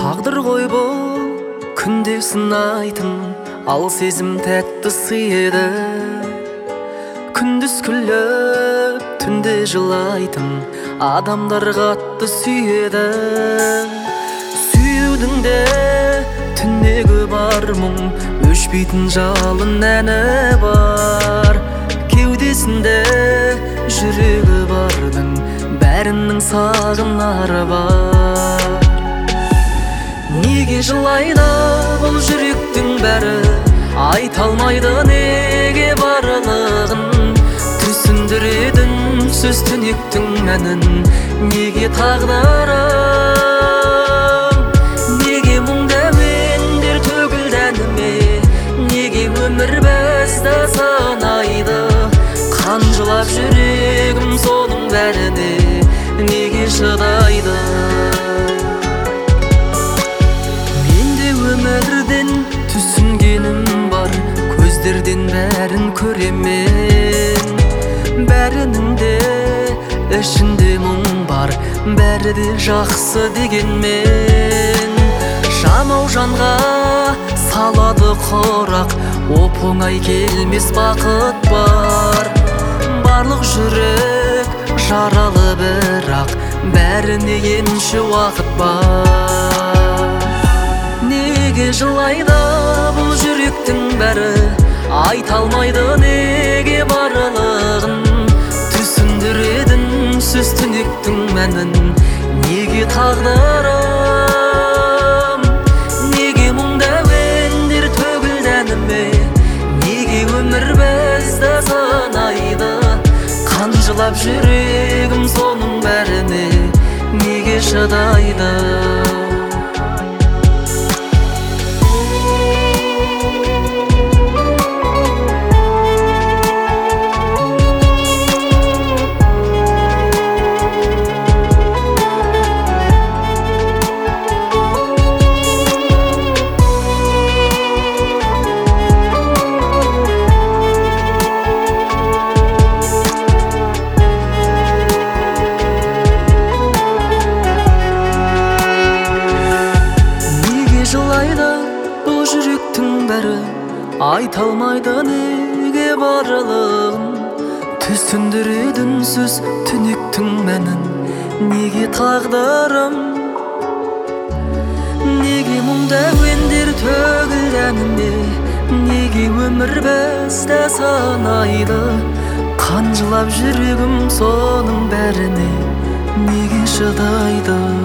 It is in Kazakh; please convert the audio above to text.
Тағдыр ғой бұл күнде сынайтын, ал сезім тәтті сыйды. Күндіз күліп, түнде жылайтын адамдар қатты сүйеді. Сүюдің де түнегі бар мұң, өшпейтін жалын әні бар. Кеудесінде жүрегі бардың, бәрінің сағынары бар. Неге жылайды бұл жүректің бәрі, айта алмайды неге барлығын. Түсіндіреді үнсіз түнектің мәнін, неге тағдырым, неге мұңда мендер төгілді әніме, неге өмір бізді санайды. Қан жылап жүрегім соның бәріне, неге шыдайды. Өмірден түсінгенім бар, көздерден бәрін көремен. Бәрінің де ішінде мұң бар, бәрі де жақсы дегенмен. Жамау жанға салады құрақ, оп-оңай келмес бақыт бар. Барлық жүрек жаралы бірақ, бәріне емші уақыт бар. Неге жылайды бұл жүректің бәрі, айта алмайды неге барлығын. Түсіндіреді үнсіз түнектің мәнін, неге тағдырым, неге мұңда әуендер төгілді әніме, неге өмір бізді санайды. Қан жылап жүрегім соның бәріне, неге шыдайды. Бұл жүректің бәрі, айта алмайды неге барлығын. Түсіндіреді үнсіз түнектің мәнін, неге тағдырым, неге мұңда әуендер төгілді әніме, неге өмір бізді санайды. Қан жылап жүрегім соның бәріне, неге шыдайды.